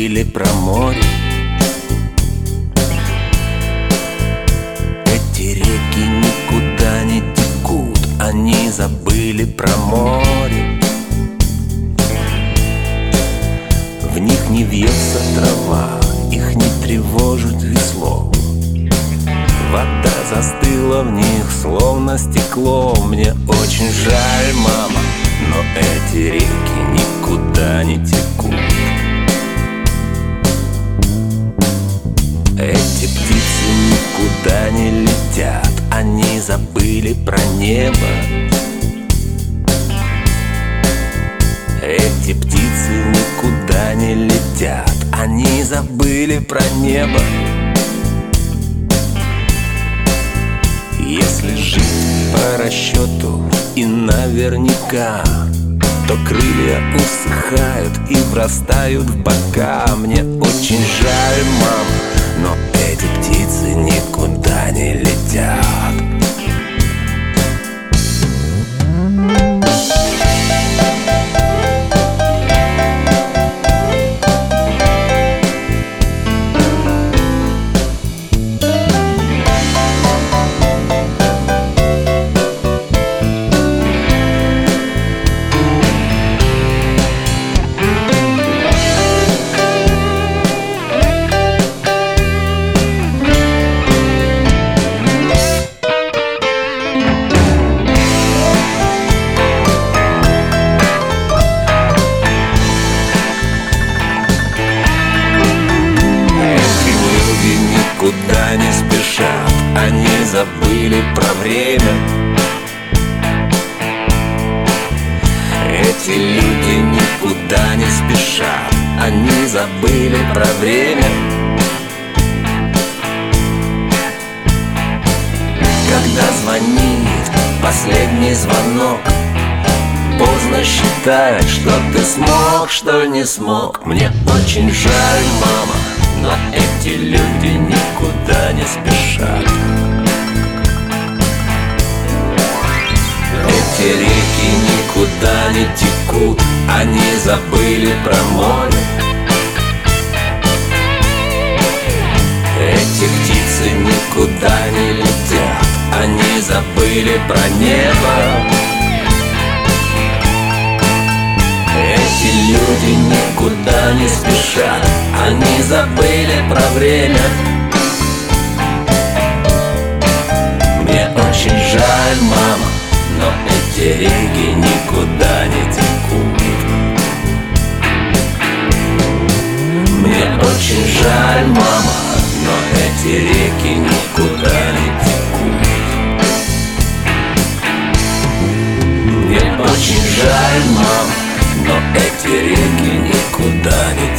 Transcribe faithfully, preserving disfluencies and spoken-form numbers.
забыли про море. Эти реки никуда не текут, они забыли про море. В них не вьется трава, их не тревожит весло. Вода застыла в них, словно стекло. Мне очень жаль, мама, но эти реки никуда не текут. Эти птицы никуда не летят, они забыли про небо. Эти птицы никуда не летят, они забыли про небо. Если жить по расчету и наверняка, то крылья усыхают и врастают в бока. Мне очень жаль, мама, но эти птицы никуда не летят. Никуда не спешат, они забыли про время. Эти люди никуда не спешат, они забыли про время. Когда звонит последний звонок, поздно считать, что ты смог, что не смог. Мне очень жаль, мама, но эти люди никуда не спешат. Эти реки никуда не текут, они забыли про море. Эти птицы никуда не летят, они забыли про небо. Эти люди никуда не спешат, они забыли про время. Мне очень жаль, мама, но эти реки никуда не текут. Мне очень жаль, мама, но эти реки никуда не текут. Мне очень жаль, мама, но эти реки никуда не